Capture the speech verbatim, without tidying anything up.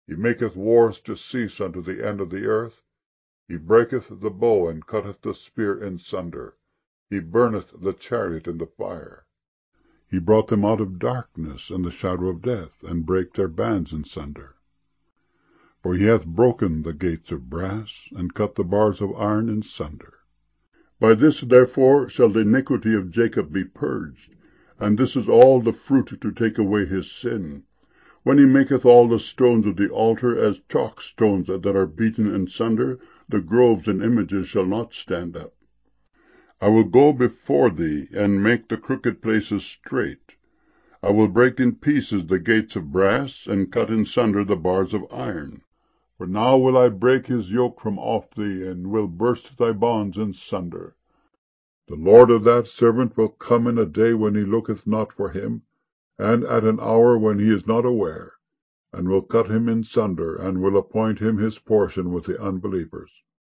He maketh wars to cease unto the end of the earth. He breaketh the bow, and cutteth the spear in sunder. He burneth the chariot in the fire. He brought them out of darkness and the shadow of death, and brake their bands in sunder. For he hath broken the gates of brass, and cut the bars of iron in sunder. By this therefore shall the iniquity of Jacob be purged, and this is all the fruit to take away his sin, when he maketh all the stones of the altar as chalk stones that are beaten in sunder. The groves and images shall not stand up. I will go before thee, and make the crooked places straight. I will break in pieces the gates of brass, and cut in sunder the bars of iron. For now will I break his yoke from off thee, and will burst thy bonds in sunder. The Lord of that servant will come in a day when he looketh not for him, and at an hour when he is not aware, and will cut him in sunder, and will appoint him his portion with the unbelievers.